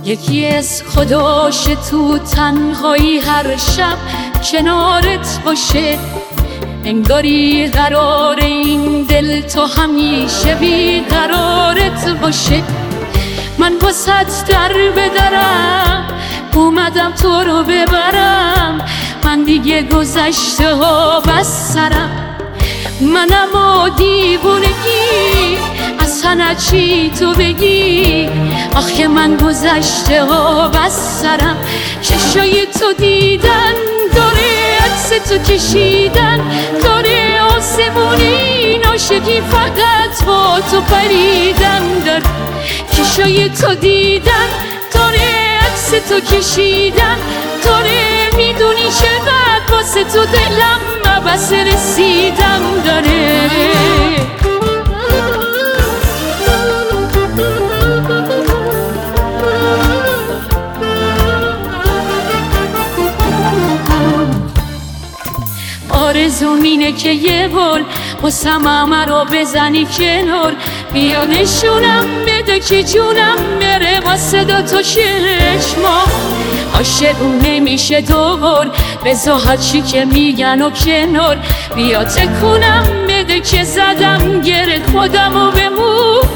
یکی از خداش تو تنهایی هر شب کنارت باشه، انگاری قرار این دل تو همیشه بی قرارت باشه. من واسط در بدرم اومدم تو رو ببرم، من دیگه گذشته ها بس سرم. منم و دیوونگی اصلا چی تو بگی، آخه من گذشته ها بس سرم. چشای تو دیدن داره عکس تو کشیدن، داره آسمونی ناشگی فقط با تو پریدن داره. چشای تو دیدن داره عکس تو کشیدن، داره میدونی چقدر واسه تو دلم بس رسیدن داره. آرزوم اینه که یه بار واسم همه رو بزنی کنار، بیا نشونم بده که جونم بره با صدا تو چشما. عاشقون نمیشه دوبار بذار هرچی که میگن و کنار، بیا تکونم بده که زدم گرد خودم و بمون.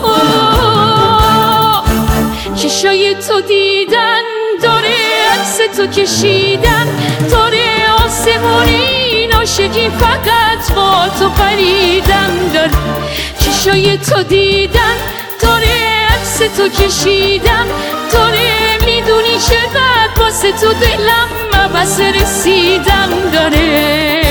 چشای تو دیدن داره عکس تو کشیدن، داره آسمونی ناشگی فقط با تو پریدن داره. چشای تو دیدن داره عکس تو کشیدن، داره میدونی چقدر واسه تو دلم بس رسیدن داره.